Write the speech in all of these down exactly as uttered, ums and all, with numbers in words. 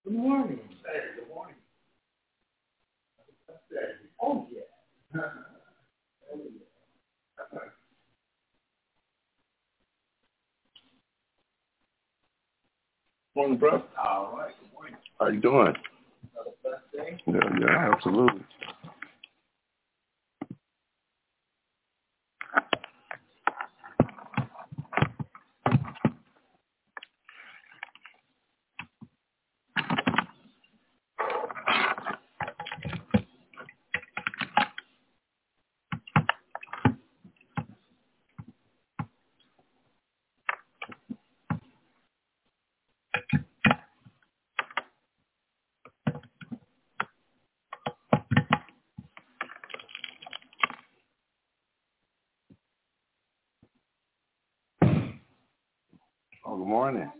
Good morning. Hey, good morning. Oh, yeah. Oh, yeah. Morning, bro. All right. Good morning. How you doing? Another blessed day. Yeah, yeah, absolutely. Oh, good morning.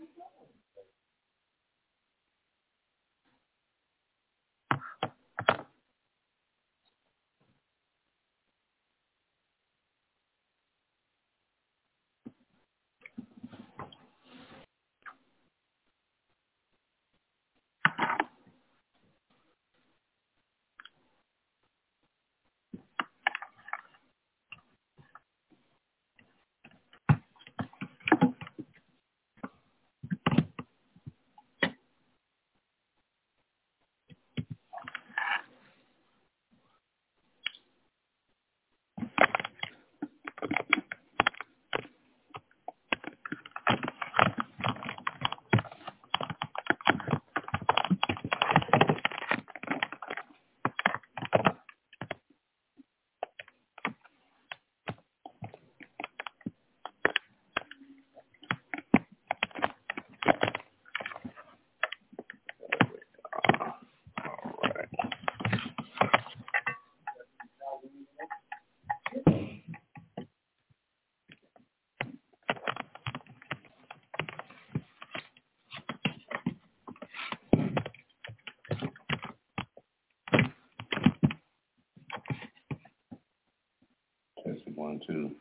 Testing one, two.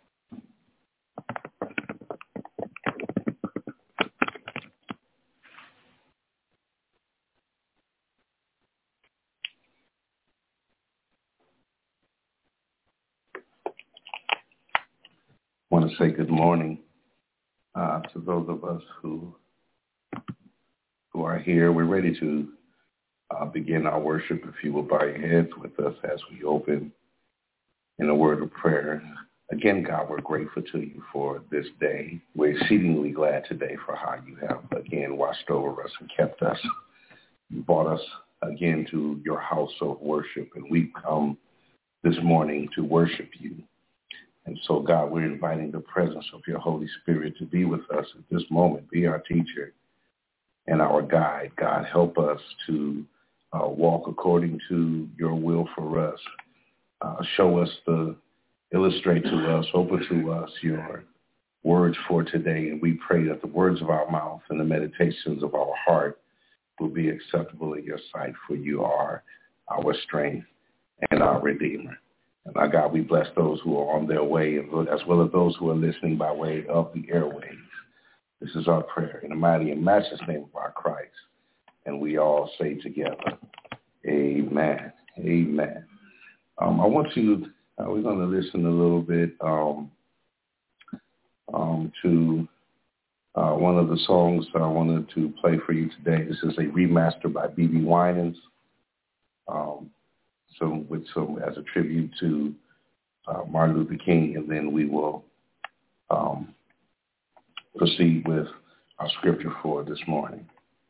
I want to say good morning uh, to those of us who who are here. We're ready to uh, begin our worship. If you will bow your heads with us as we open in a word of prayer. Again, God, we're grateful to you for this day. We're exceedingly glad today for how you have, again, watched over us and kept us. You brought us again to your house of worship, and we've come this morning to worship you. And so, God, we're inviting the presence of your Holy Spirit to be with us at this moment, be our teacher and our guide. God, help us to uh, walk according to your will for us. Uh, show us the, illustrate to us, open to us your words for today. And we pray that the words of our mouth and the meditations of our heart will be acceptable in your sight, for you are our strength and our Redeemer. And my God, we bless those who are on their way, as well as those who are listening by way of the airwaves. This is our prayer in the mighty and matchless name of our Christ. And we all say together, amen, amen. Um, I want you, uh, we're going to listen a little bit um, um, to uh, one of the songs that I wanted to play for you today. This is a remaster by B B Winans. Um, some with some as a tribute to uh, Martin Luther King, and then we will um, proceed with our scripture for this morning.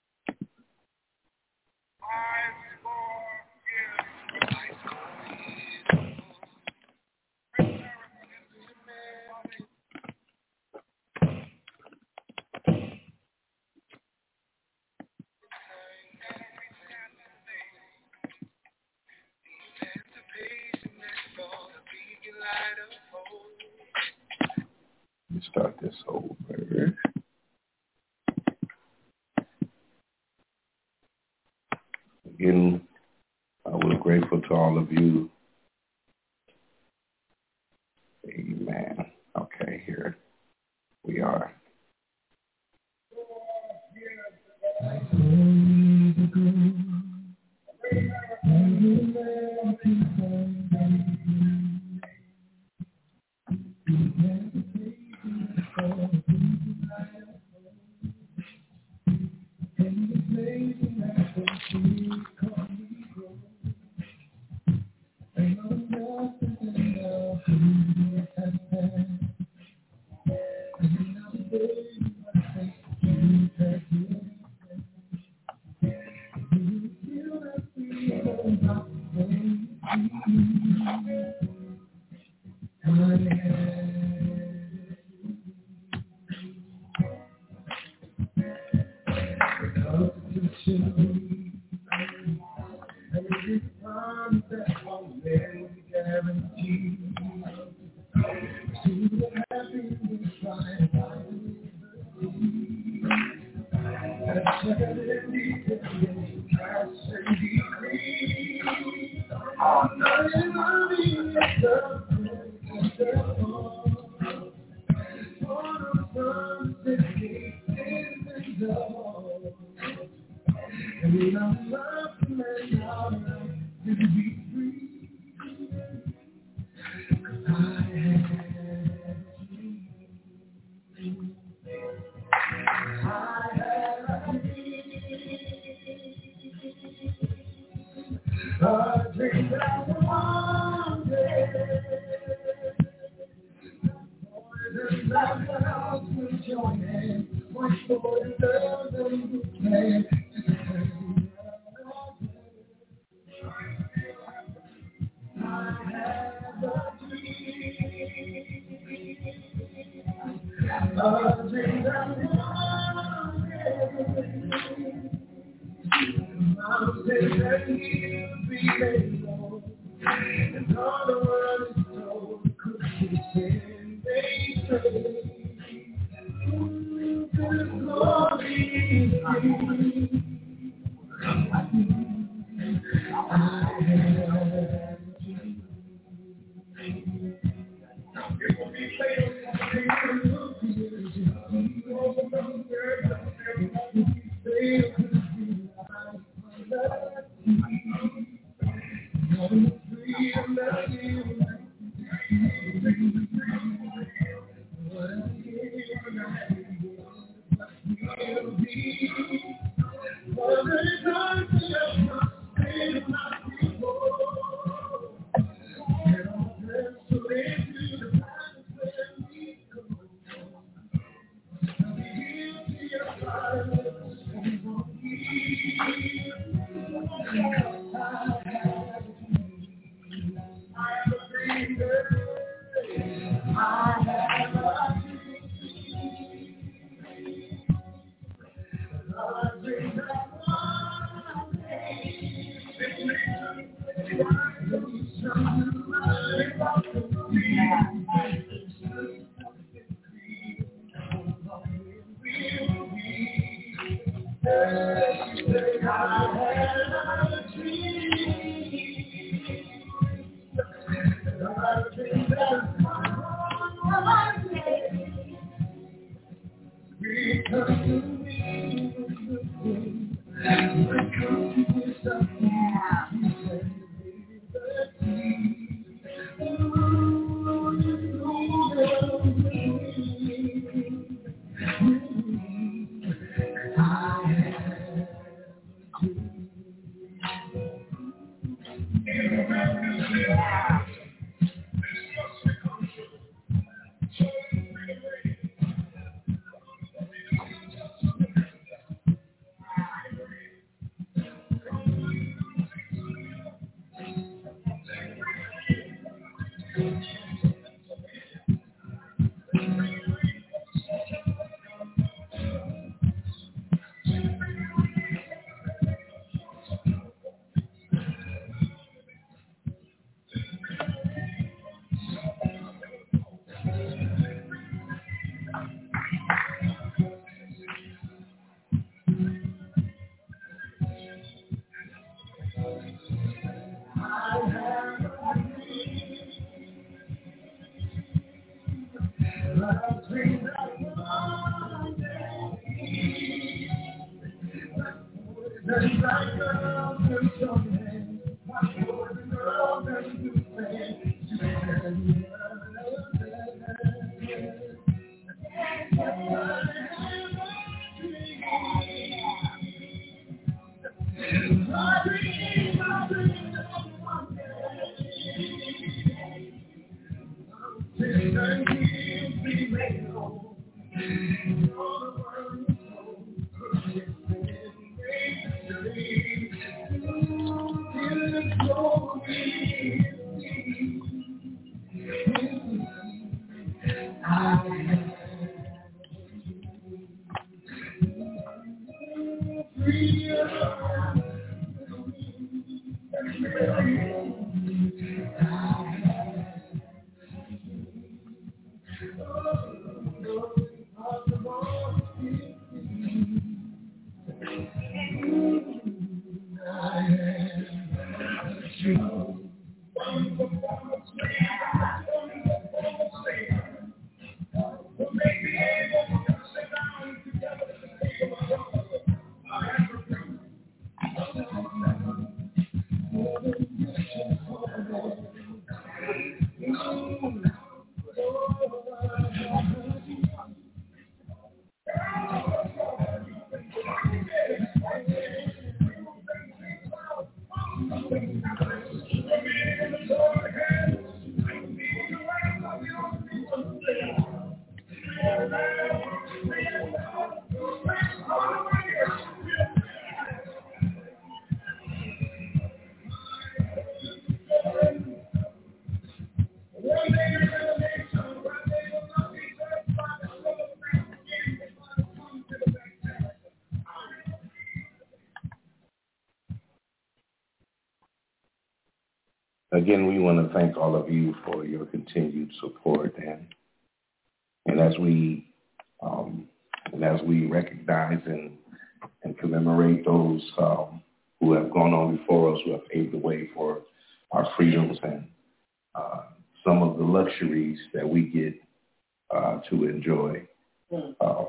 Let me start this over. Again, uh, we're grateful to all of you. Amen. Okay, here we are. Mm-hmm. Again, we want to thank all of you for your continued support, and and as we um, and as we recognize and and commemorate those um, who have gone on before us, who have paved the way for our freedoms and uh, some of the luxuries that we get uh, to enjoy. Mm. Um,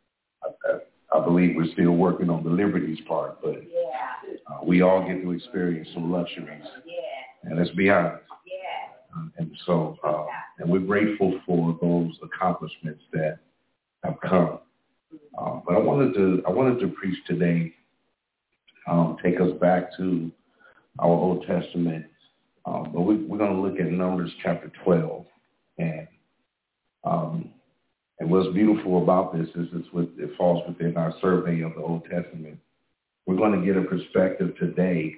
I, I believe we're still working on the liberties part, but yeah. uh, we all get to experience some luxuries. Yeah. And let's be honest. Yeah. Um, and so, uh, and we're grateful for those accomplishments that have come. Um, but I wanted to, I wanted to preach today, um, take us back to our Old Testament. Um, but we, we're going to look at Numbers chapter twelve, and um, and what's beautiful about this is it's with, it falls within our survey of the Old Testament. We're going to get a perspective today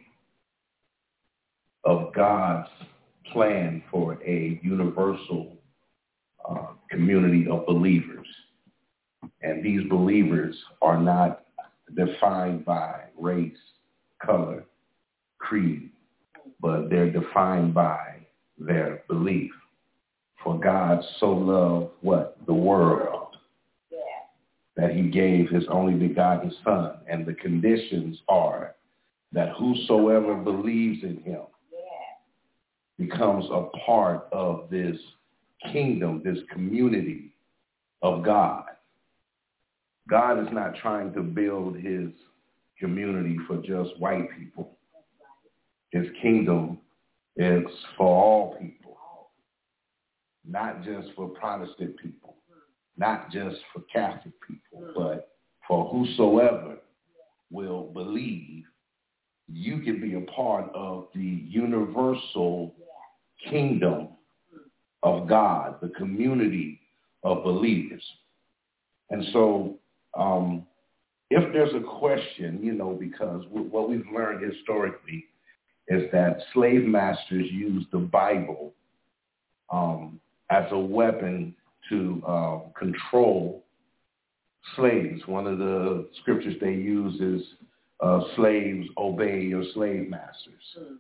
of God's plan for a universal uh, community of believers. And these believers are not defined by race, color, creed, but they're defined by their belief. For God so loved what? The world. Yeah. That he gave his only begotten Son. And the conditions are that whosoever believes in him becomes a part of this kingdom, this community of God. God is not trying to build his community for just white people. His kingdom is for all people, not just for Protestant people, not just for Catholic people, but for whosoever will believe. You can be a part of the universal kingdom of God, the community of believers. And so um, if there's a question, you know, because what we've learned historically is that slave masters used the Bible um, as a weapon to uh, control slaves. One of the scriptures they use is uh, slaves obey your slave masters. Mm.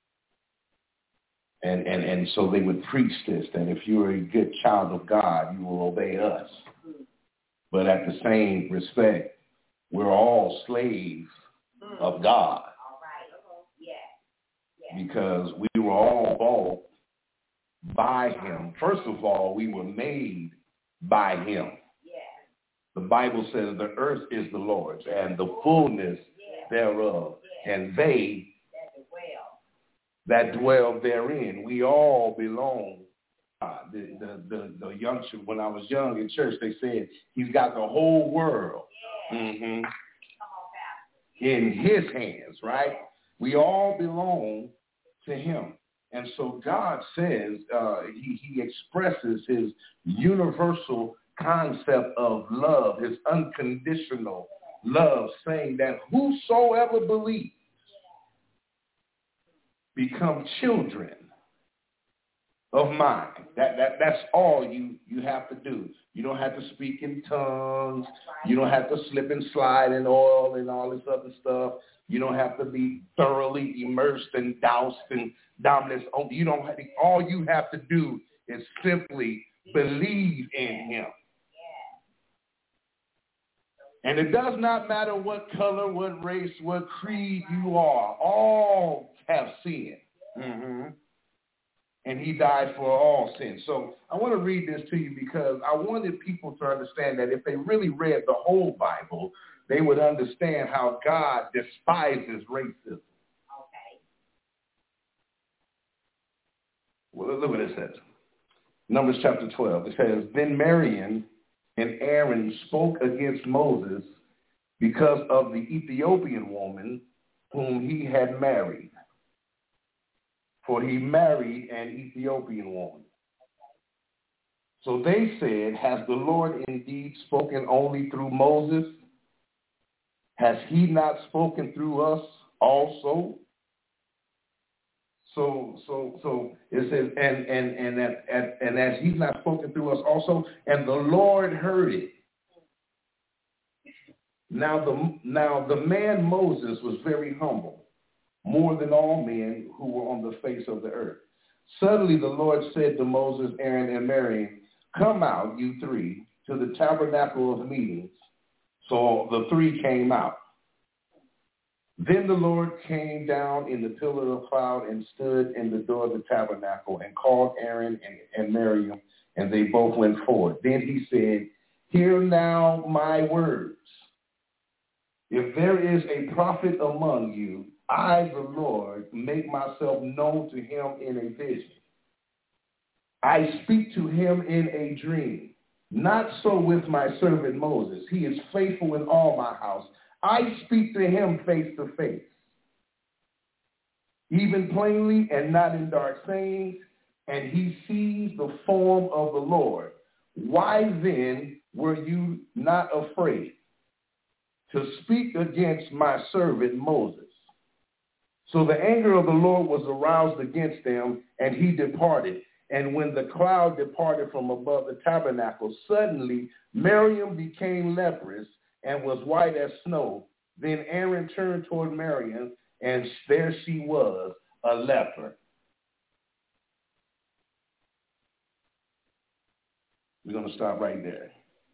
And, and and so they would preach this, that if you're a good child of God, you will obey us. Mm. But at the same respect, we're all slaves mm. of God. All right. Yeah. Yeah. Because we were all bought by him. First of all, we were made by him. Yeah. The Bible says the earth is the Lord's and the fullness yeah. thereof, yeah. and they that dwell therein. We all belong. Uh, the, the, the, the youngster, when I was young in church, they said, he's got the whole world. Yeah. Mm-hmm. in his hands, right? We all belong to him. And so God says, uh, he, he expresses his universal concept of love, his unconditional love, saying that whosoever believes become children of mine. That, that, that's all you, you have to do. You don't have to speak in tongues. You don't have to slip and slide in oil and all this other stuff. You don't have to be thoroughly immersed and doused in dominance. You don't have to, all you have to do is simply believe in him. And it does not matter what color, what race, what creed you are. All have sinned. Mm-hmm. And he died for all sin. So I want to read this to you because I wanted people to understand that if they really read the whole Bible, they would understand how God despises racism. Okay. Well, look what it says. Numbers chapter twelve. It says, then Miriam and Aaron spoke against Moses because of the Ethiopian woman whom he had married. For he married an Ethiopian woman. So they said, has the Lord indeed spoken only through Moses? Has he not spoken through us also? So, so, so it says, and and and that, and, and as he's not spoken through us also, and the Lord heard it. Now the now the man Moses was very humble, more than all men who were on the face of the earth. Suddenly the Lord said to Moses, Aaron, and Miriam, come out, you three, to the tabernacle of meetings. So the three came out. Then the Lord came down in the pillar of cloud and stood in the door of the tabernacle and called Aaron and, and Miriam, and they both went forward. Then he said, hear now my words. If there is a prophet among you, I, the Lord, make myself known to him in a vision. I speak to him in a dream. Not so with my servant Moses. He is faithful in all my house. I speak to him face to face, even plainly and not in dark sayings, and he sees the form of the Lord. Why then were you not afraid to speak against my servant Moses? So the anger of the Lord was aroused against them, and he departed. And when the cloud departed from above the tabernacle, suddenly Miriam became leprous and was white as snow. Then Aaron turned toward Miriam, and there she was, a leper. We're going to stop right there.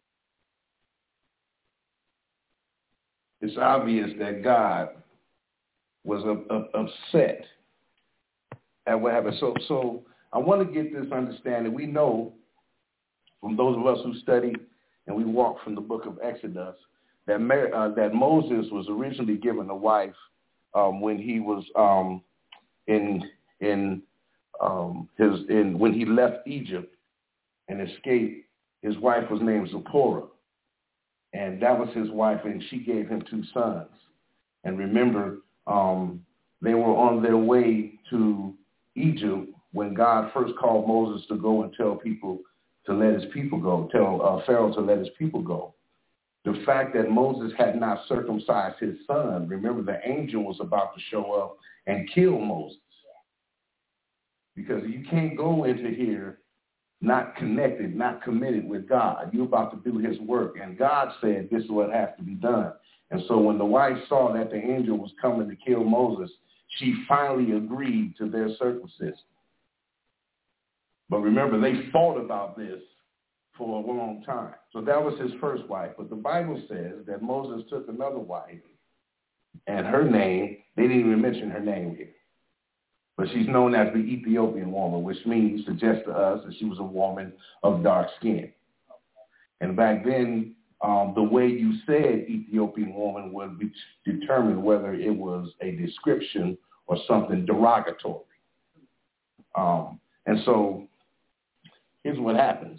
It's obvious that God was uh, uh, upset at what happened. So, so I want to get this understanding. We know from those of us who study and we walk from the book of Exodus that Mary, uh, that Moses was originally given a wife um, when he was um, in in um, his in when he left Egypt and escaped. His wife was named Zipporah, and that was his wife, and she gave him two sons. And remember, um, they were on their way to Egypt when God first called Moses to go and tell people to let his people go, tell uh, Pharaoh to let his people go. The fact that Moses had not circumcised his son, remember the angel was about to show up and kill Moses. Because you can't go into here not connected, not committed with God. You're about to do his work. And God said this is what has to be done. And so when the wife saw that the angel was coming to kill Moses, she finally agreed to their circumcision. But remember, they fought about this for a long time. So that was his first wife. But the Bible says that Moses took another wife, and her name, they didn't even mention her name here. But she's known as the Ethiopian woman, which means, suggests to us that she was a woman of dark skin. And back then, um, the way you said Ethiopian woman would be determine whether it was a description or something derogatory. Um, and so here's what happens.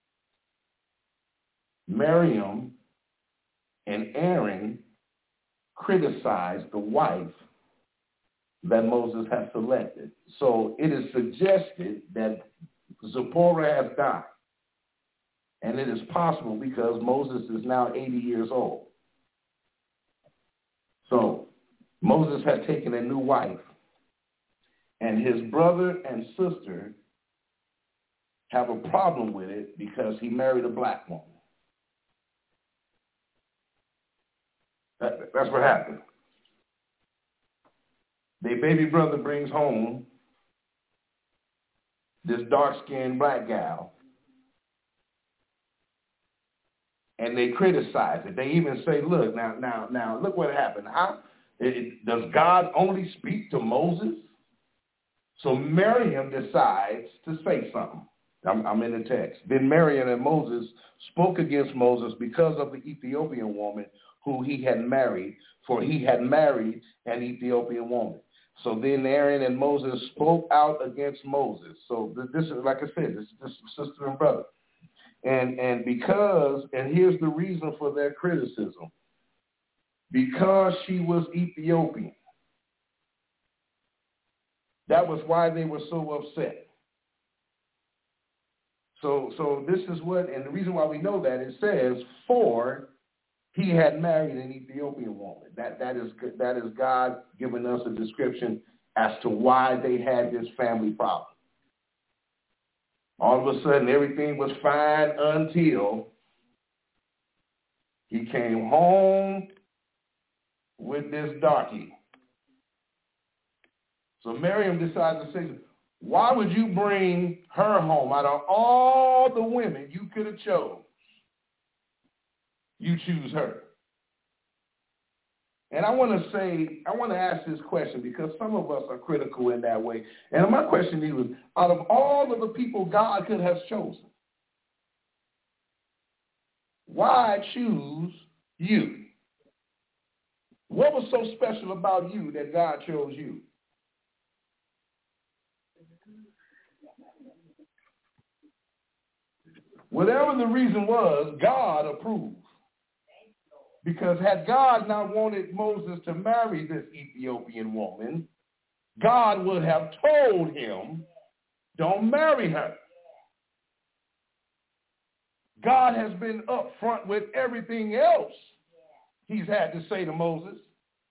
Miriam and Aaron criticize the wife that Moses has selected. So it is suggested that Zipporah has died. And it is possible because Moses is now eighty years old. So Moses had taken a new wife, and his brother and sister have a problem with it because he married a black woman. That, that's what happened. Their baby brother brings home this dark-skinned black gal, and they criticize it. They even say, look, now, now, now, look what happened. How, it, it, does God only speak to Moses? So Miriam decides to say something. I'm, I'm in the text. Then Miriam and Moses spoke against Moses because of the Ethiopian woman who he had married, for he had married an Ethiopian woman. So then Aaron and Moses spoke out against Moses. So this is, like I said, this is sister and brother. And and because, and here's the reason for their criticism, because she was Ethiopian. That was why they were so upset. So so this is what, and the reason why we know that, it says, for he had married an Ethiopian woman. That that is that is God giving us a description as to why they had this family problem. All of a sudden, everything was fine until he came home with this darky. So Miriam decided to say, why would you bring her home? Out of all the women you could have chose, you choose her. And I want to say, I want to ask this question because some of us are critical in that way. And my question to you is, out of all of the people God could have chosen, why choose you? What was so special about you that God chose you? Whatever the reason was, God approved. Because had God not wanted Moses to marry this Ethiopian woman, God would have told him, don't marry her. God has been upfront with everything else he's had to say to Moses.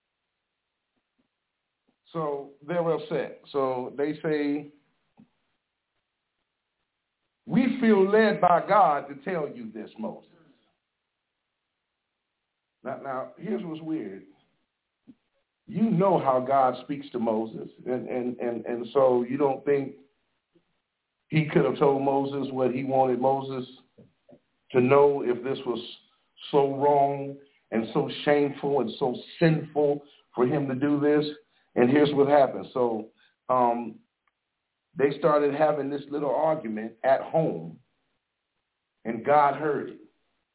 So they're upset. So they say, we feel led by God to tell you this, Moses. Now, now, here's what's weird. You know how God speaks to Moses, and, and, and, and so you don't think he could have told Moses what he wanted Moses to know if this was so wrong and so shameful and so sinful for him to do this. And here's what happened. So um, they started having this little argument at home, and God heard it.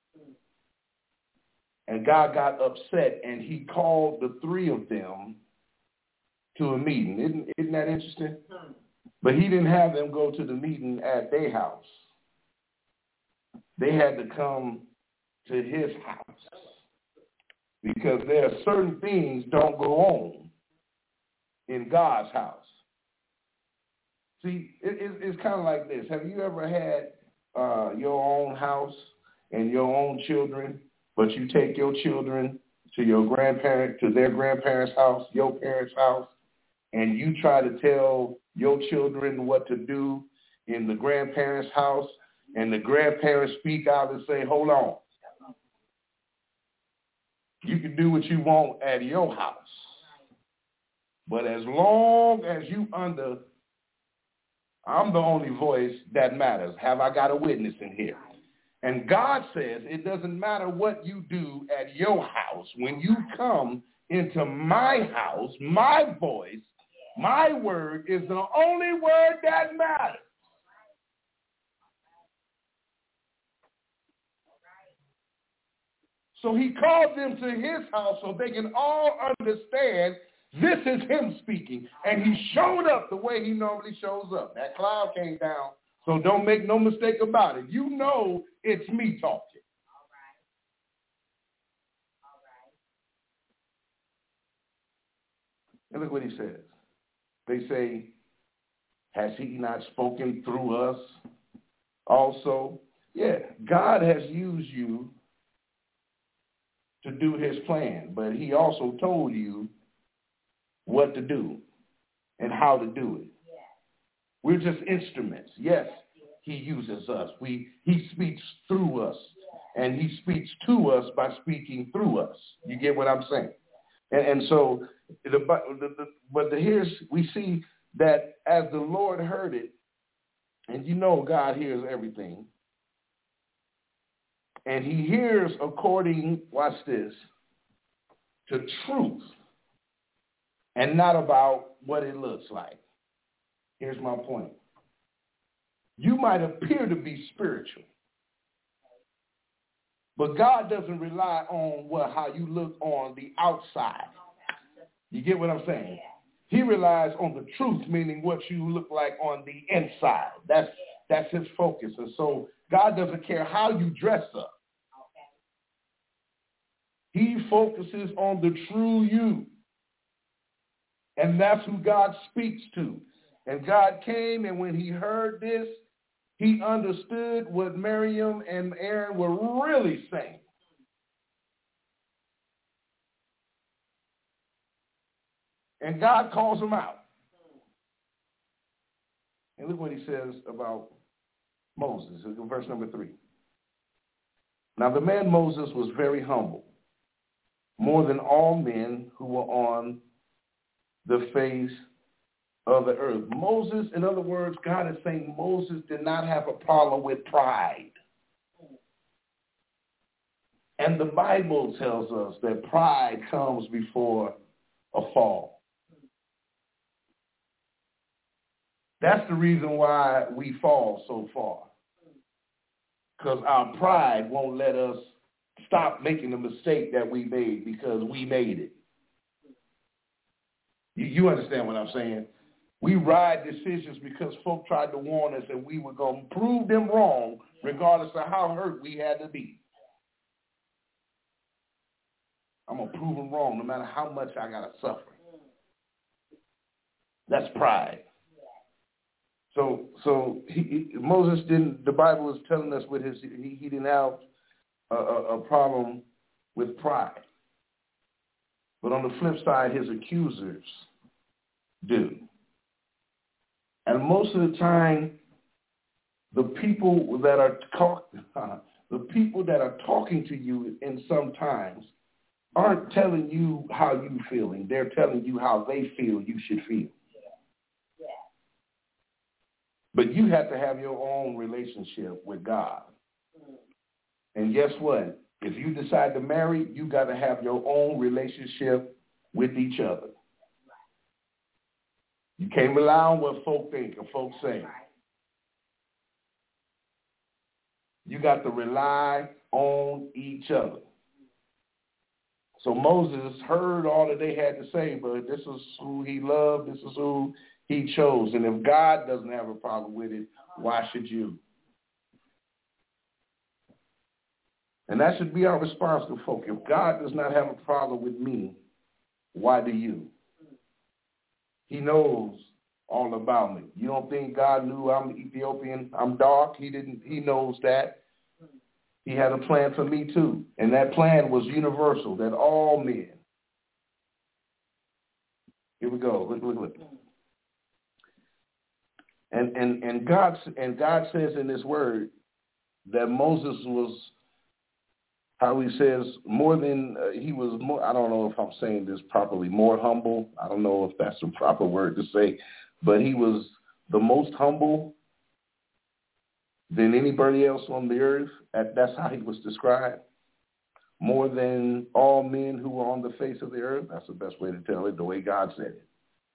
And God got upset, and he called the three of them to a meeting. Isn't, isn't that interesting? But he didn't have them go to the meeting at their house. They had to come to his house because there are certain things don't go on in God's house. See, it, it, it's kind of like this. Have you ever had uh, your own house and your own children, but you take your children to your grandparent, to their grandparents' house, your parents' house, and you try to tell your children what to do in the grandparents' house, and the grandparents speak out and say, hold on. You can do what you want at your house. But as long as you under, I'm the only voice that matters. Have I got a witness in here? And God says it doesn't matter what you do at your house. When you come into my house, my voice, my word is the only word that matters. So he called them to his house so they can all understand this is him speaking. And he showed up the way he normally shows up. That cloud came down, so don't make no mistake about it. You know it's me talking. And look what he says. They say, has he not spoken through us also? Yeah, God has used you to do his plan, but he also told you what to do and how to do it. We're just instruments. Yes, he uses us. We he speaks through us, and he speaks to us by speaking through us. You get what I'm saying? And, and so, the, the, the, but the, here's we see that as the Lord heard it, and you know God hears everything, and he hears according, watch this, to truth, and not about what it looks like. Here's my point. You might appear to be spiritual, but God doesn't rely on what how you look on the outside. You get what I'm saying? He relies on the truth, meaning what you look like on the inside. That's that's his focus. And so God doesn't care how you dress up. He focuses on the true you. And that's who God speaks to. And God came, and when he heard this, he understood what Miriam and Aaron were really saying. And God calls them out. And look what he says about Moses, in verse number three. Now the man Moses was very humble, more than all men who were on the face of the earth. Moses, in other words, God is saying Moses did not have a problem with pride. And the Bible tells us that pride comes before a fall. That's the reason why we fall so far. Because our pride won't let us stop making the mistake that we made because we made it. You, you understand what I'm saying? We ride decisions because folk tried to warn us and we were going to prove them wrong regardless of how hurt we had to be. I'm going to prove them wrong no matter how much I got to suffer. That's pride. So so he, he, Moses didn't, the Bible is telling us with his, he, he didn't have a, a, a problem with pride. But on the flip side, his accusers do. And most of the time, the people that are talk, the people that are talking to you in some times aren't telling you how you're feeling. They're telling you how they feel you should feel. Yeah. Yeah. But you have to have your own relationship with God. Mm. And guess what? If you decide to marry, you got to have your own relationship with each other. You can't rely on what folk think or folk say. You got to rely on each other. So Moses heard all that they had to say, but this is who he loved. This is who he chose. And if God doesn't have a problem with it, why should you? And that should be our response to folk. If God does not have a problem with me, why do you? He knows all about me. You don't think God knew I'm Ethiopian, I'm dark? He didn't. He knows that. He had a plan for me too. And that plan was universal, that all men. Here we go. Look, look, look. And and and God and God says in His Word that Moses was, how he says, more than, uh, he was more, I don't know if I'm saying this properly, more humble. I don't know if that's the proper word to say, but he was the most humble than anybody else on the earth. That's how he was described. More than all men who were on the face of the earth. That's the best way to tell it, the way God said it.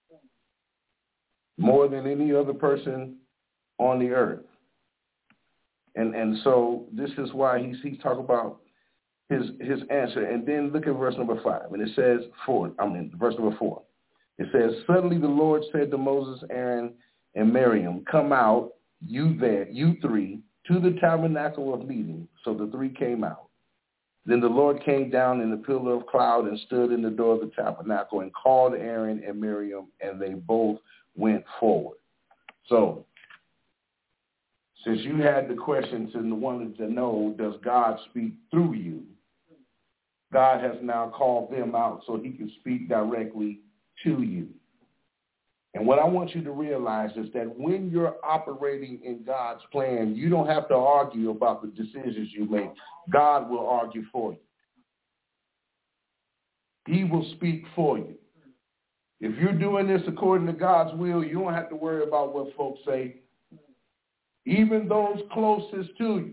More than any other person on the earth. And and so this is why he's, he's talking about his his answer. And then look at verse number five. And it says, four, I mean, verse number four. It says, suddenly the Lord said to Moses, Aaron, and Miriam, come out, you there, you three, to the tabernacle of meeting. So the three came out. Then the Lord came down in the pillar of cloud and stood in the door of the tabernacle and called Aaron and Miriam, and they both went forward. So, since you had the questions and wanted to know, does God speak through you? God has now called them out so he can speak directly to you. And what I want you to realize is that when you're operating in God's plan, you don't have to argue about the decisions you make. God will argue for you. He will speak for you. If you're doing this according to God's will, you don't have to worry about what folks say, even those closest to you.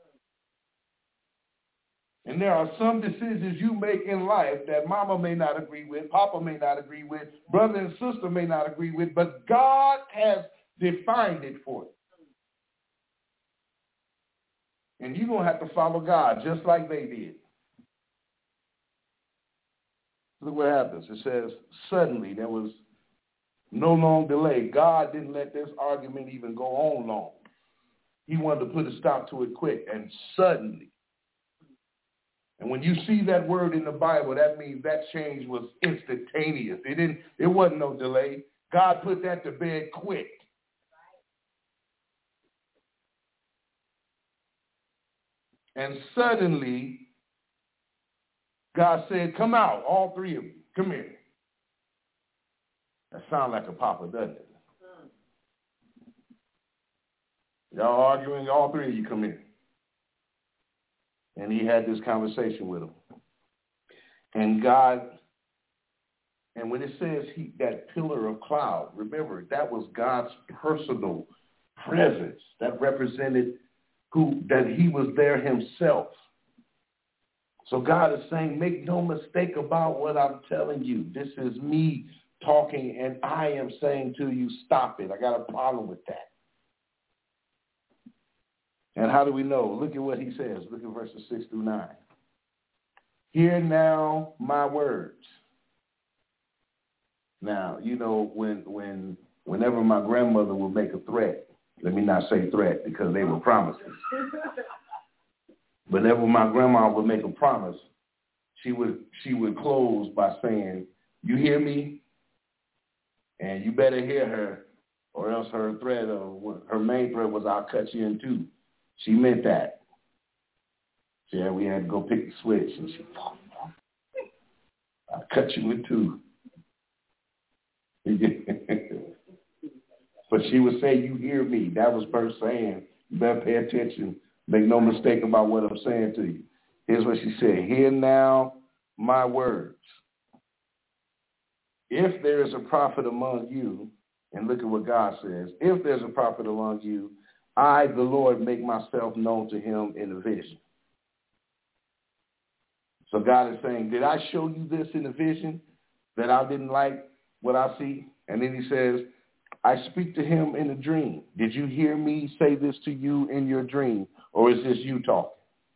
And there are some decisions you make in life that mama may not agree with, papa may not agree with, brother and sister may not agree with, but God has defined it for you. And you're going to have to follow God just like they did. Look what happens. It says, suddenly there was no long delay. God didn't let this argument even go on long. He wanted to put a stop to it quick, and suddenly. And when you see that word in the Bible, that means that change was instantaneous. It didn't. It wasn't no delay. God put that to bed quick. And suddenly, God said, come out, all three of you. Come here. That sounds like a papa, doesn't it? Y'all arguing, all three of you come here. And he had this conversation with them. And God, and when it says he, that pillar of cloud, remember, that was God's personal presence that represented who, that he was there himself. So God is saying, make no mistake about what I'm telling you. This is me talking, and I am saying to you, stop it. I got a problem with that. And how do we know? Look at what he says. Look at verses six through nine. Hear now my words. Now, you know, when when whenever my grandmother would make a threat, let me not say threat because they were promises. Whenever my grandma would make a promise, she would she would close by saying, you hear me? And you better hear her, or else her threat, or her main threat was, I'll cut you in two. She meant that. Yeah, we had to go pick the switch, and she, I'll cut you in two. But she would say, you hear me. That was her saying, you better pay attention. Make no mistake about what I'm saying to you. Here's what she said. Hear now my words. If there is a prophet among you, and look at what God says, if there's a prophet among you, I, the Lord, make myself known to him in a vision. So God is saying, did I show you this in a vision that I didn't like what I see? And then he says, I speak to him in a dream. Did you hear me say this to you in your dream? Or is this you talking?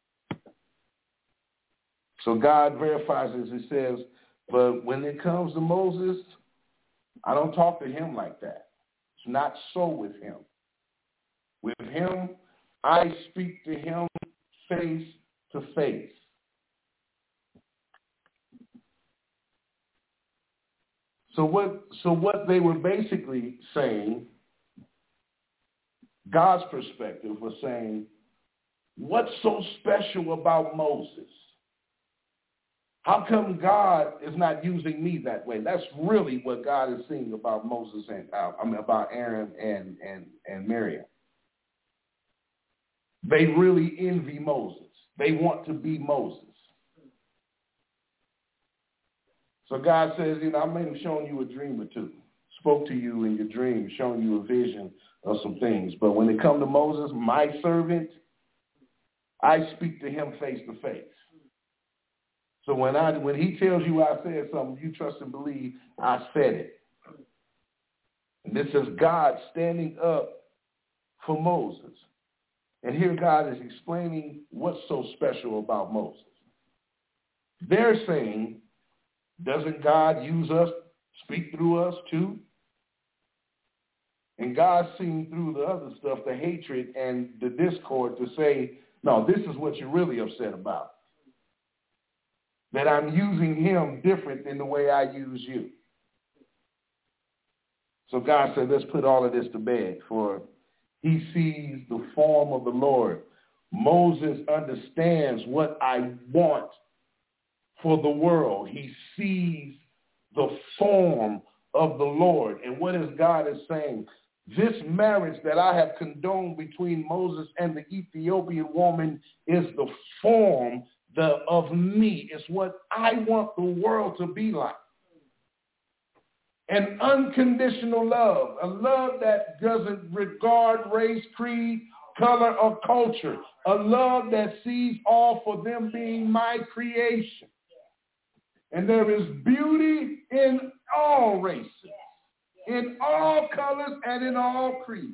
So God verifies this. He says, but when it comes to Moses, I don't talk to him like that. It's not so with him. With him, I speak to him face to face. So what, so what they were basically saying, God's perspective was saying, what's so special about Moses? How come God is not using me that way? That's really what God is saying about Moses and uh, I mean about Aaron and, and, and Miriam. They really envy Moses. They want to be Moses. So God says, you know, I may have shown you a dream or two, spoke to you in your dream, shown you a vision of some things. But when it comes to Moses, my servant, I speak to him face to face. So when I when he tells you I said something, you trust and believe I said it. And this is God standing up for Moses. And here God is explaining what's so special about Moses. They're saying, doesn't God use us, speak through us too? And God's seeing through the other stuff, the hatred and the discord, to say, no, this is what you're really upset about. that I'm using him different than the way I use you. So God said, let's put all of this to bed, for he sees the form of the Lord. Moses understands what I want for the world. He sees the form of the Lord. And what is God is saying? This marriage that I have condoned between Moses and the Ethiopian woman is the form the, of me. It's what I want the world to be like. An unconditional love, a love that doesn't regard race, creed, color, or culture, a love that sees all for them being my creation. And there is beauty in all races, in all colors, and in all creeds.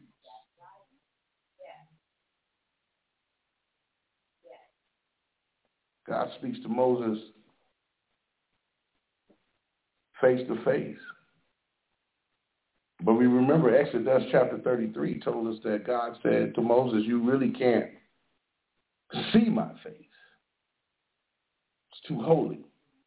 God speaks to Moses face to face. But we remember Exodus chapter thirty-three told us that God said to Moses, you really can't see my face. It's too holy.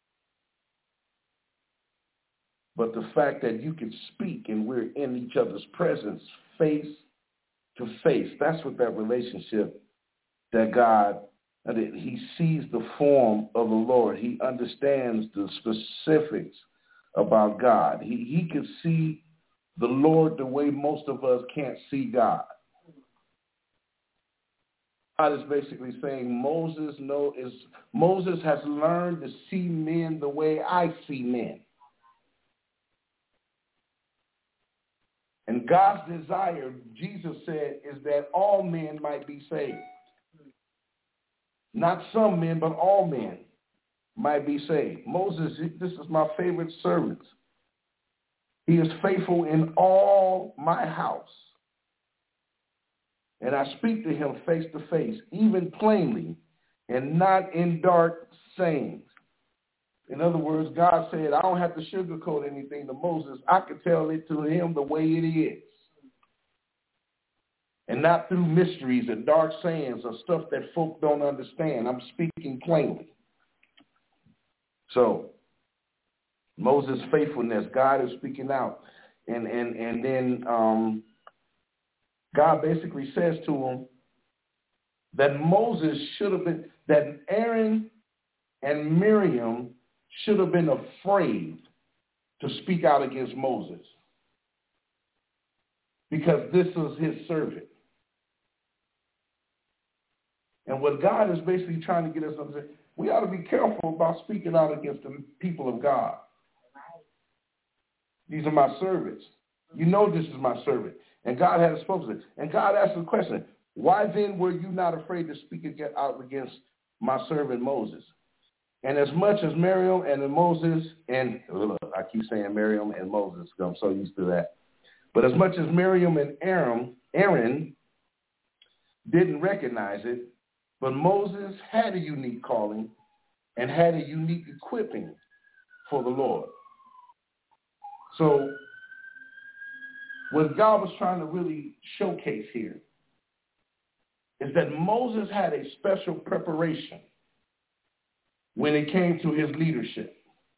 But the fact that you can speak and we're in each other's presence face to face, that's what that relationship that God, that he sees the form of the Lord. He understands the specifics about God. He, he can see the Lord the way most of us can't see God. God is basically saying Moses know is Moses has learned to see men the way I see men. And God's desire, Jesus said, is that all men might be saved. Not some men, but all men might be saved. Moses, this is my favorite servant. He is faithful in all my house. And I speak to him face to face, even plainly, and not in dark sayings. In other words, God said, I don't have to sugarcoat anything to Moses. I can tell it to him the way it is. And not through mysteries and dark sayings or stuff that folk don't understand. I'm speaking plainly. So, Moses' faithfulness, God is speaking out. And and, and then um, God basically says to him that Moses should have been, that Aaron and Miriam should have been afraid to speak out against Moses because this was his servant. And what God is basically trying to get us to understand, we ought to be careful about speaking out against the people of God. These are my servants. You know this is my servant. And God has spoken to it. And God asked the question, why then were you not afraid to speak out against my servant Moses? And as much as Miriam and Moses, and look, I keep saying Miriam and Moses, I'm so used to that. But as much as Miriam and Aaron, Aaron didn't recognize it, but Moses had a unique calling and had a unique equipping for the Lord. So what God was trying to really showcase here is that Moses had a special preparation when it came to his leadership.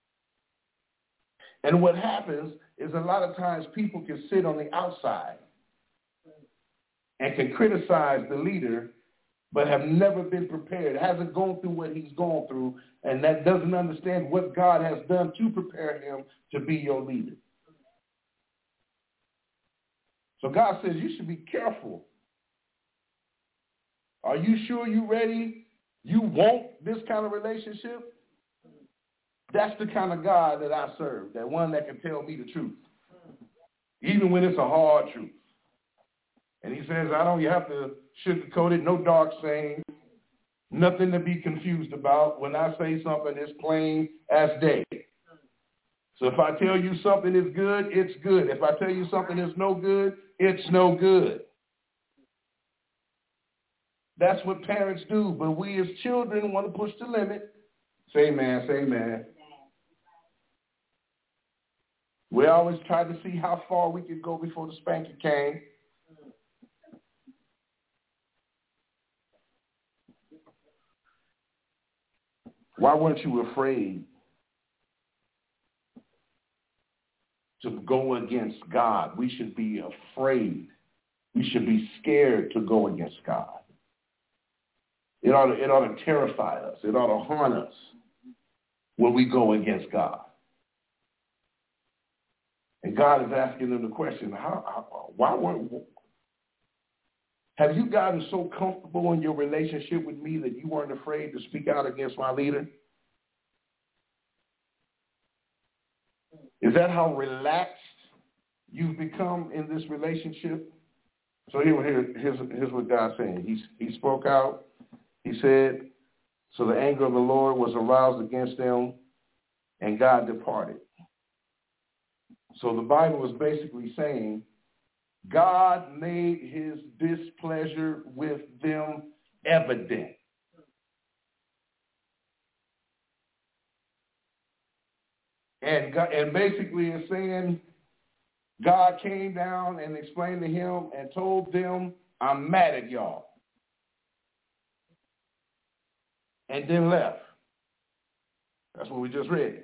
And what happens is a lot of times people can sit on the outside and can criticize the leader, but have never been prepared, hasn't gone through what he's gone through, and that doesn't understand what God has done to prepare him to be your leader. So God says you should be careful. Are you sure you're ready? You want this kind of relationship? That's the kind of God that I serve, that one that can tell me the truth, even when it's a hard truth. And he says, I don't, you have to sugarcoat it, no dark sayings, nothing to be confused about. When I say something, it's plain as day. So if I tell you something is good, it's good. If I tell you something is no good, it's no good. That's what parents do, but we as children want to push the limit. Say amen, say amen. We always tried to see how far we could go before the spanking came. Why weren't you afraid to go against God? We should be afraid. We should be scared to go against God. It ought to, it ought to terrify us. It ought to haunt us when we go against God. And God is asking them the question, how, how, why weren't, have you gotten so comfortable in your relationship with me that you weren't afraid to speak out against my leader? Is that how relaxed you've become in this relationship? So here, here, here's, here's what God's saying. He, he spoke out. He said, so the anger of the Lord was aroused against them, and God departed. So the Bible is basically saying God made his displeasure with them evident. And, God, and basically it's saying God came down and explained to him and told them, I'm mad at y'all. And then left. That's what we just read.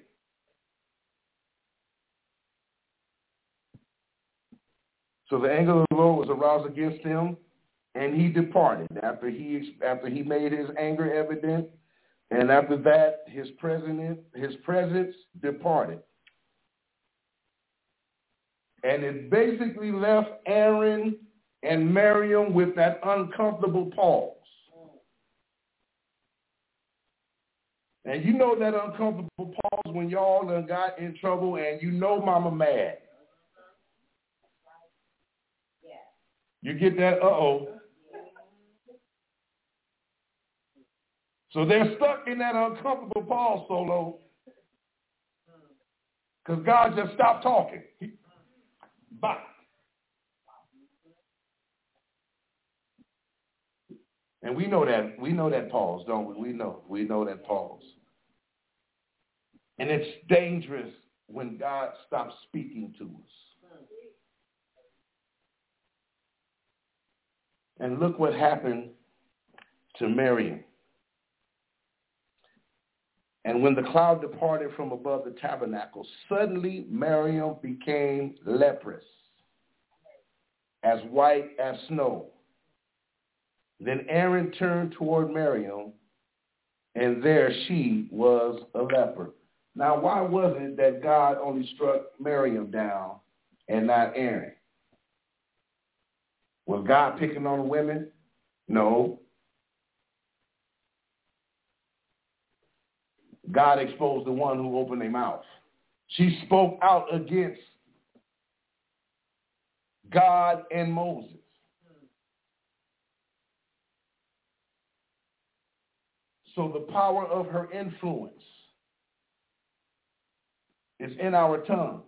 So the anger of the Lord was aroused against him, and he departed after he after he made his anger evident, and after that his presence his presence departed. And it basically left Aaron and Miriam with that uncomfortable pause. And you know that uncomfortable pause when y'all done got in trouble and you know mama mad. You get that, uh-oh. So they're stuck in that uncomfortable pause solo because God just stopped talking. Bye. And we know that. We know that pause, don't we? We know. We know that pause. And it's dangerous when God stops speaking to us. And look what happened to Miriam. And when the cloud departed from above the tabernacle, suddenly Miriam became leprous, as white as snow. Then Aaron turned toward Miriam, and there she was a leper. Now, why was it that God only struck Miriam down and not Aaron? Was God picking on the women? No. God exposed the one who opened their mouth. She spoke out against God and Moses. So the power of her influence is in our tongue.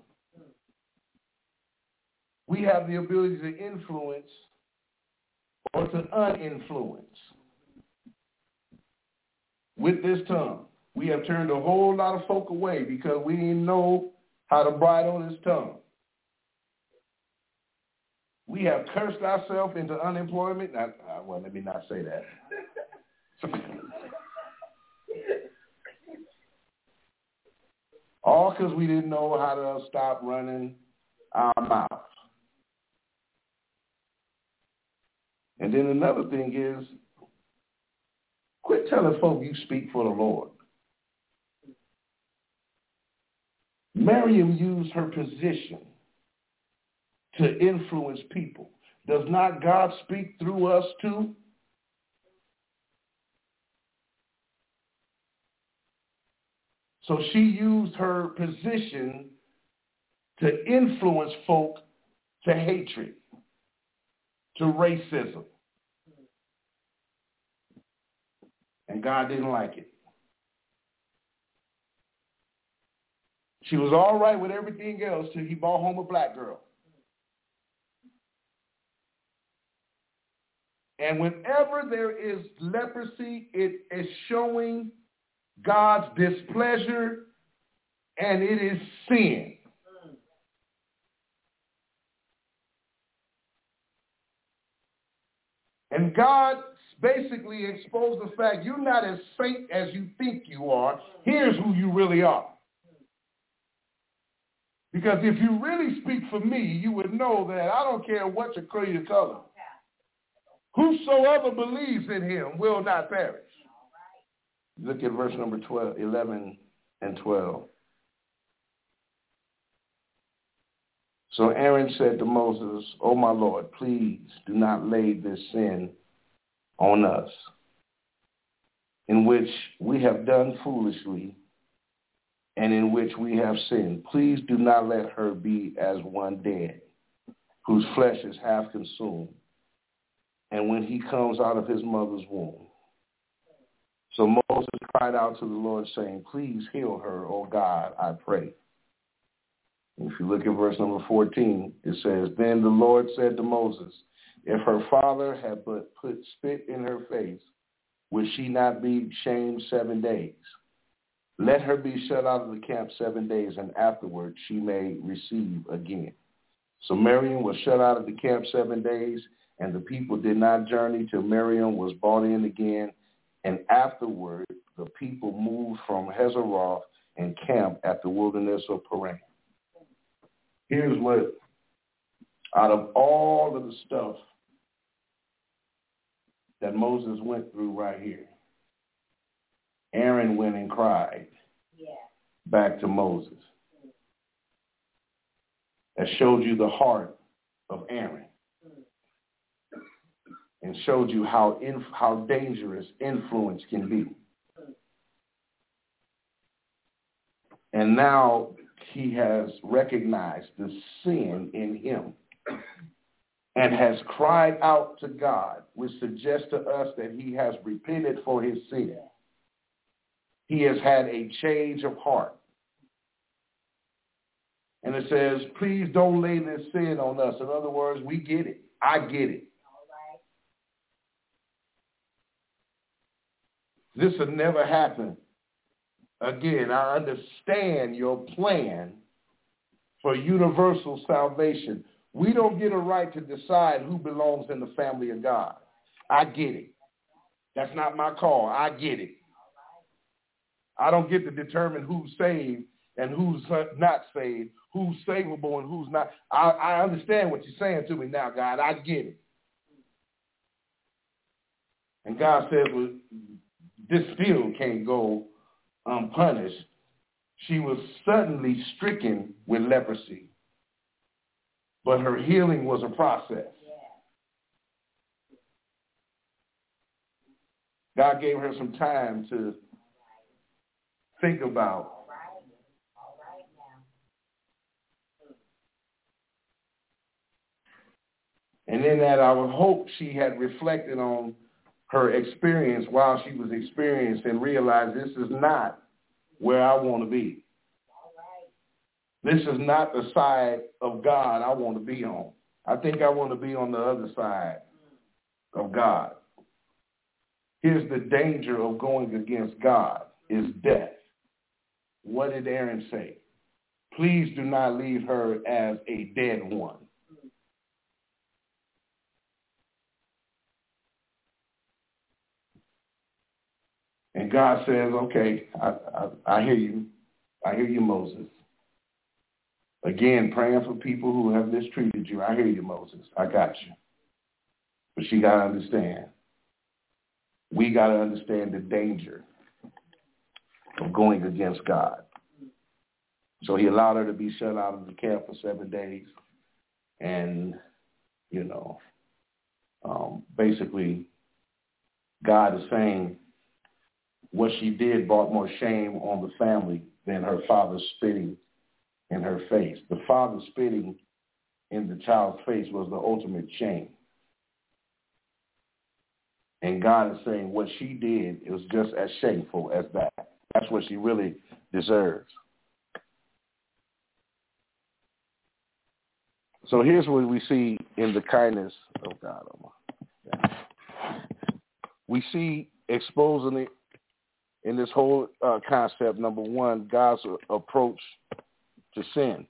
We have the ability to influence or to uninfluence with this tongue. We have turned a whole lot of folk away because we didn't know how to bridle this tongue. We have cursed ourselves into unemployment. Now, well, let me not say that. All because we didn't know how to stop running our mouth. And then another thing is, quit telling folk you speak for the Lord. Miriam used her position to influence people. Does not God speak through us too? So she used her position to influence folk to hatred, to racism. And God didn't like it. She was all right with everything else till he brought home a black girl. And whenever there is leprosy, it is showing God's displeasure, and it is sin. And God basically exposed the fact you're not as saint as you think you are. Here's who you really are. Because if you really speak for me, you would know that I don't care what your creed or color. Whosoever believes in him will not perish. Look at verse number twelve, eleven and twelve. So Aaron said to Moses, "O my Lord, please do not lay this sin on us, in which we have done foolishly and in which we have sinned. Please do not let her be as one dead, whose flesh is half consumed, and when he comes out of his mother's womb." So Moses cried out to the Lord, saying, "Please heal her, O God, I pray." If you look at verse number fourteen, it says, "Then the Lord said to Moses, if her father had but put spit in her face, would she not be shamed seven days? Let her be shut out of the camp seven days, and afterward she may receive again." So Miriam was shut out of the camp seven days, and the people did not journey till Miriam was brought in again. And afterward the people moved from Hazeroth and camped at the wilderness of Paran. Here's what, out of all of the stuff that Moses went through right here, Aaron went and cried yeah. back to Moses. That showed you the heart of Aaron mm. and showed you how inf- how dangerous influence can be. Mm. And now he has recognized the sin in him and has cried out to God, which suggests to us that he has repented for his sin. He has had a change of heart. And it says, please don't lay this sin on us. In other words, we get it. I get it. All right. This will never happen again. I understand your plan for universal salvation. We don't get a right to decide who belongs in the family of God. I get it. That's not my call. I get it. I don't get to determine who's saved and who's not saved, who's savable and who's not. I, I understand what you're saying to me now, God. I get it. And God says, well, this still can't go unpunished. She was suddenly stricken with leprosy, but her healing was a process. God gave her some time to think about and in that, I would hope she had reflected on her experience while she was experiencing and realized this is not where I want to be. This is not the side of God I want to be on. I think I want to be on the other side of God. Here's the danger of going against God is death. What did Aaron say? Please do not leave her as a dead one. And God says, okay, I, I, I hear you. I hear you, Moses. Again, praying for people who have mistreated you. I hear you, Moses. I got you. But she got to understand. We got to understand the danger of going against God. So he allowed her to be shut out of the camp for seven days. And, you know, um, basically, God is saying, what she did brought more shame on the family than her father spitting in her face. The father spitting in the child's face was the ultimate shame. And God is saying what she did was just as shameful as that. That's what she really deserves. So here's what we see in the kindness of God. We see exposing it in this whole uh, concept, number one, God's approach to sin.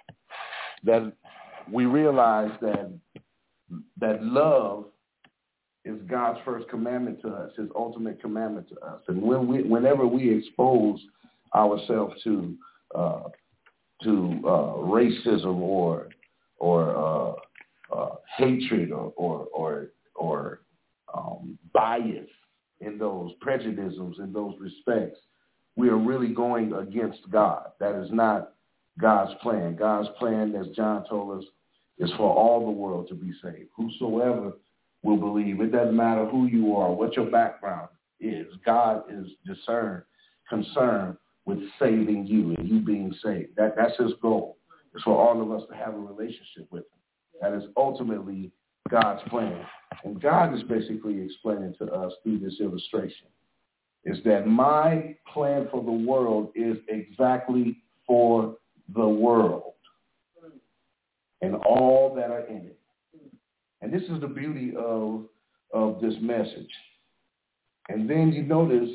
That we realize that that love is God's first commandment to us, his ultimate commandment to us. And when we, whenever we expose ourselves to uh, to uh, racism or or uh, uh, hatred or or or, or um, bias in those prejudices in those respects, we are really going against God. That is not God's plan. God's plan, as John told us, is for all the world to be saved. Whosoever will believe. It doesn't matter who you are, what your background is. God is discerned, concerned with saving you and you being saved. That, that's his goal. It's for all of us to have a relationship with him. That is ultimately God's plan. And God is basically explaining to us through this illustration is that my plan for the world is exactly for the world and all that are in it. And this is the beauty of, of this message. And then you notice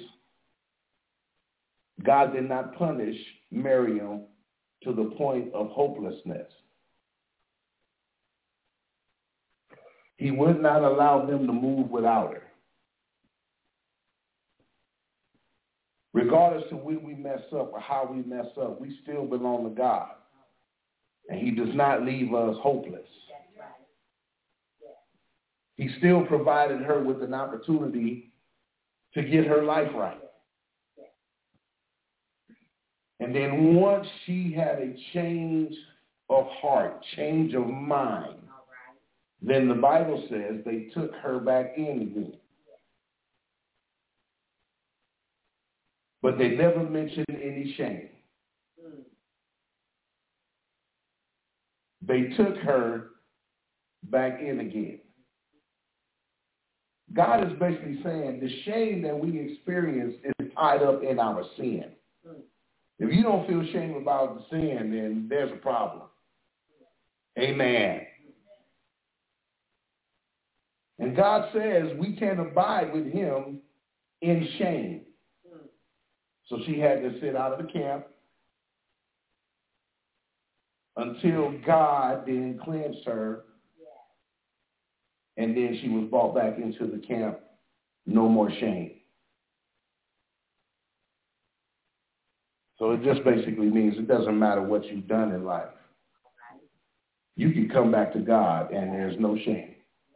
God did not punish Miriam to the point of hopelessness. He would not allow them to move without her. Regardless of when we mess up or how we mess up, we still belong to God. And he does not leave us hopeless. He still provided her with an opportunity to get her life right. And then once she had a change of heart, change of mind, then the Bible says they took her back in again. But they never mentioned any shame. They took her back in again. God is basically saying the shame that we experience is tied up in our sin. If you don't feel shame about the sin, then there's a problem. Amen. And God says we can't abide with him in shame. So she had to sit out of the camp until God then cleansed her. And then she was brought back into the camp. No more shame. So it just basically means it doesn't matter what you've done in life. You can come back to God and there's no shame.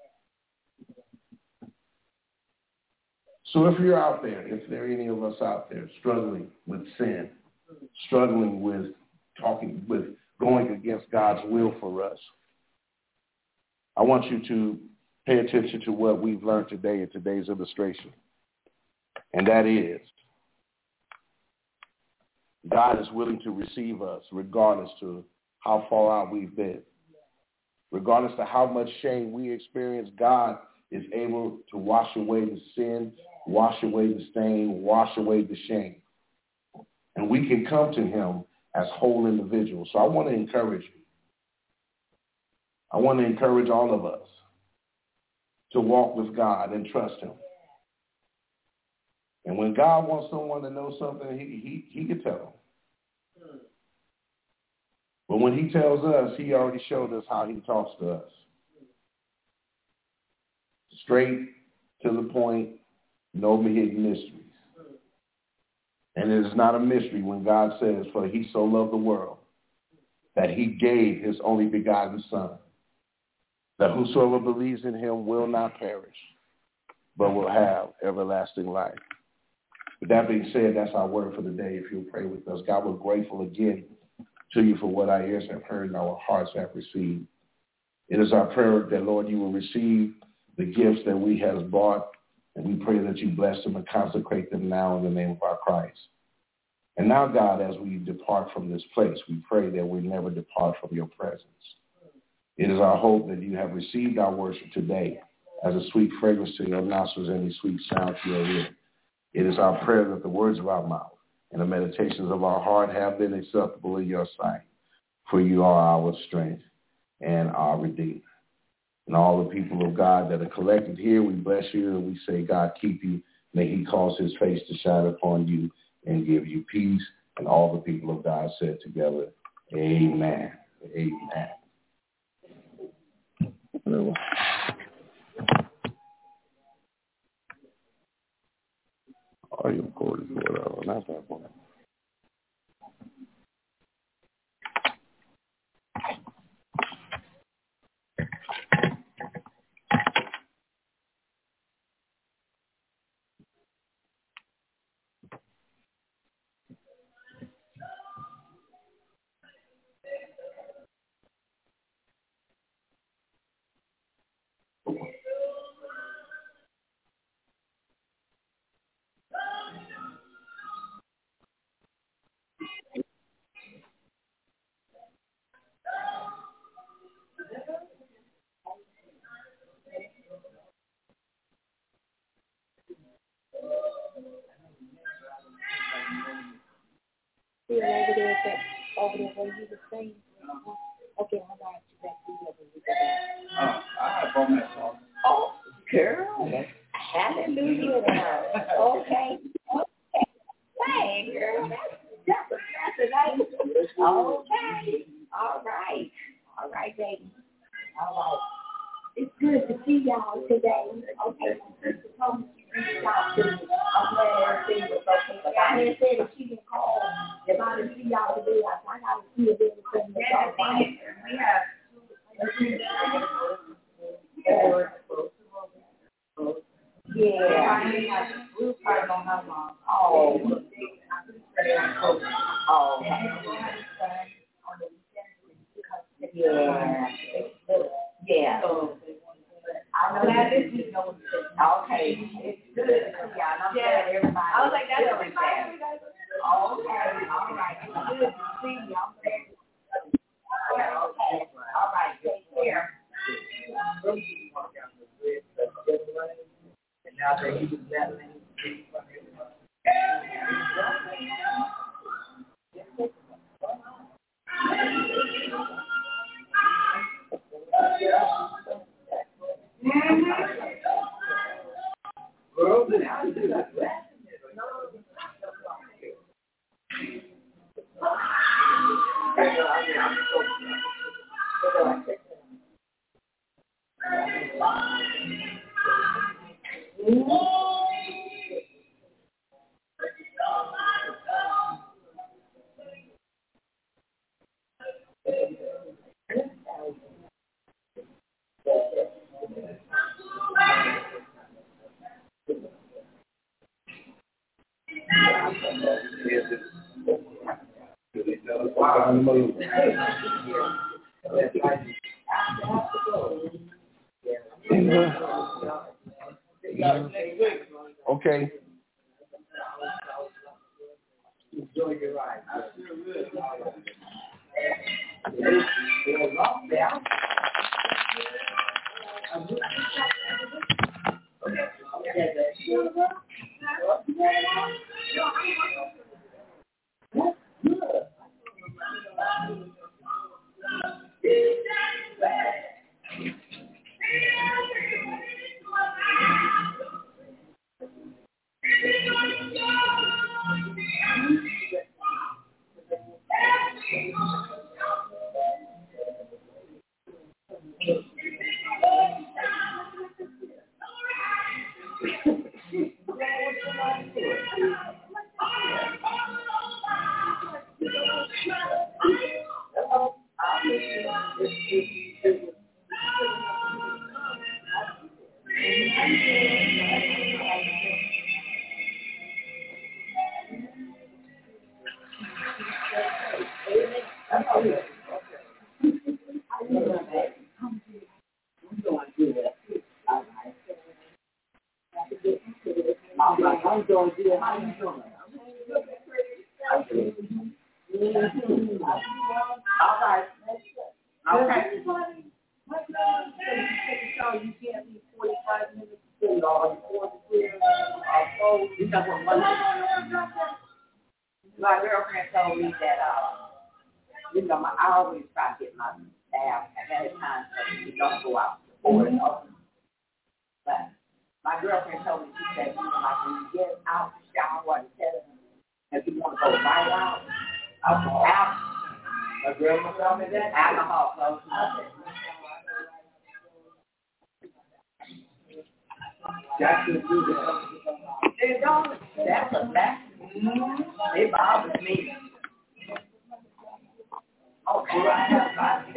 So if you're out there, if there are any of us out there struggling with sin, struggling with talking, with going against God's will for us, I want you to pay attention to what we've learned today in today's illustration. And that is, God is willing to receive us regardless to how far out we've been. Regardless to how much shame we experience, God is able to wash away the sin, wash away the stain, wash away the shame. And we can come to him as whole individuals. So I want to encourage you. I want to encourage all of us to walk with God and trust him. And when God wants someone to know something, he, he, he can tell them. But when he tells us, he already showed us how he talks to us. Straight to the point, no hidden mysteries. And it is not a mystery when God says, for he so loved the world that he gave his only begotten son, that whosoever believes in him will not perish, but will have everlasting life. With that being said, that's our word for the day. If you'll pray with us. God, we're grateful again to you for what our ears have heard and our hearts have received. It is our prayer that, Lord, you will receive the gifts that we have brought, and we pray that you bless them and consecrate them now in the name of our Christ. And now, God, as we depart from this place, we pray that we never depart from your presence. It is our hope that you have received our worship today as a sweet fragrance to your nostrils and a sweet sound to your ear. It is our prayer that the words of our mouth and the meditations of our heart have been acceptable in your sight, for you are our strength and our Redeemer. And all the people of God that are collected here, we bless you and we say, God, keep you. May he cause his face to shine upon you and give you peace. And all the people of God said together, amen. Amen. volume cord is what uh, not that one. See over there, that over there where you were saying. Okay, I'm going to back to you when you go back. Oh, I have on that song. Oh, girl. Hallelujah. Okay. Okay. Hey, girl. That's, that's, that's a nice. Okay. All right. All right, baby. All right. It's good to see y'all today. Okay. I'm glad everything was okay. But I didn't say that she didn't call. If I didn't see y'all today, I I got to see if everything was all right. We have yeah. we probably don't have long. Oh. Oh. Yeah. Yeah. I know that is, you know, okay. It's good to see y'all. I'm glad everybody. I was like, that's everybody. Okay. All right. It's good to see you. I'm glad. Okay. All right. Take care. And now that he was that Okay. enjoy your ride. I'm doing good. How you doing? All right. Okay. You can't be forty-five minutes to all before the clear. So you got one month. My girlfriend told me that uh, you know, my, I always try to get my staff ahead of time so we don't go out before it opens. But my girlfriend told me, she said, you know, like when you get out the shower and tell them if you want to go right out, alcohol. Out. My grandma told me that. Alcohol close enough. Jackson do that. They don't. That's a It bothers me. Oh, do I have my